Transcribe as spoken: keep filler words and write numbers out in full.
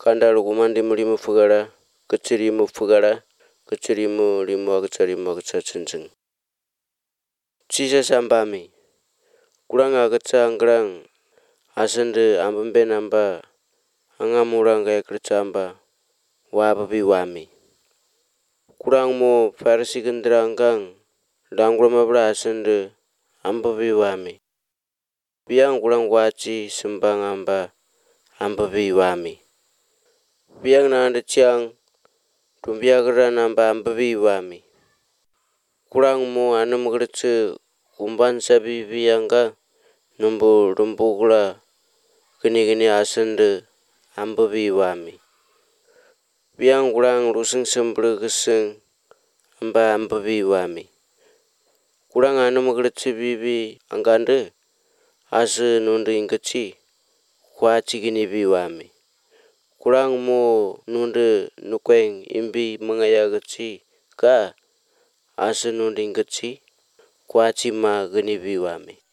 Kandalo kumandi mulimo fugara, kecirimu fugara, kecirimu limu agacarimu agacacenjeng. Cisa sambami, kurang agaca anggrang, asende ambembe namba, angamurang gaya kercamba, wababi wami. Kurang mo farsi gendranggang, danggur mabra asende, ambabi wami. Biang kurang waci sembang amba, ambabi wami. Biang nanda ciang, tumbiagra namba ambabi wami. Kurang mo anam gerce, kumban sabi biangga, numbu rumbu gula, gini gini asende, ambabi wami. Biang kurang ruseng sembere geseng, amba ambabi wami. Kurang anam gerce bibi anggande, ase nunde ingkeci, kuaci gini bi wami. Kurang mo nunde nukweng imbi mengaya geci, ka ase nunde ingkeci, kuaci ma gini bi wami.